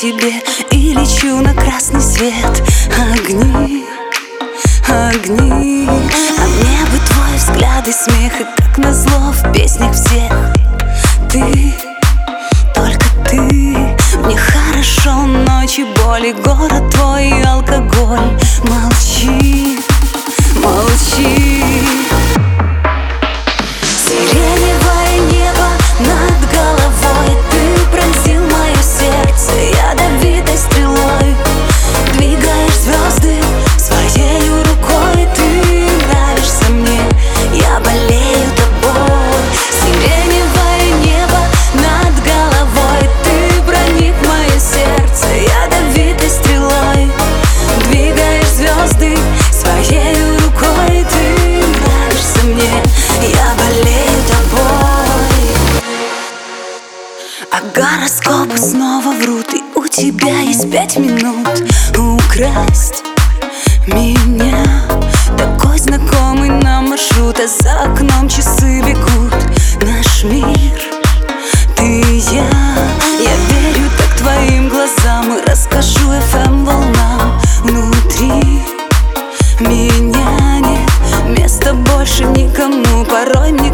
тебе и лечу на красный свет. Огни, огни, а мне бы твой взгляд и смех, и как назло в песнях всех ты, только ты. Мне хорошо, ночи, боли, город твой и алкоголь. Молчи, молчи. Сиреневое небо над головой, ты пронзил мое сердце ядовитой стрелой. Двигаешь звезды своей рукой, ты нравишься мне, я болею тобой. Сиреневое небо над головой, ты проник в мое сердце ядовитой стрелой. Двигаешь звезды своей рукой, ты нравишься мне, я болею тобой. А гороскопы снова врут, и у тебя есть 5 минут украсть меня. Такой знакомый нам маршрут, а за окном часы бегут. Наш мир, ты и я верю так твоим глазам и расскажу FM волнам. Внутри меня нет места больше никому, порой мне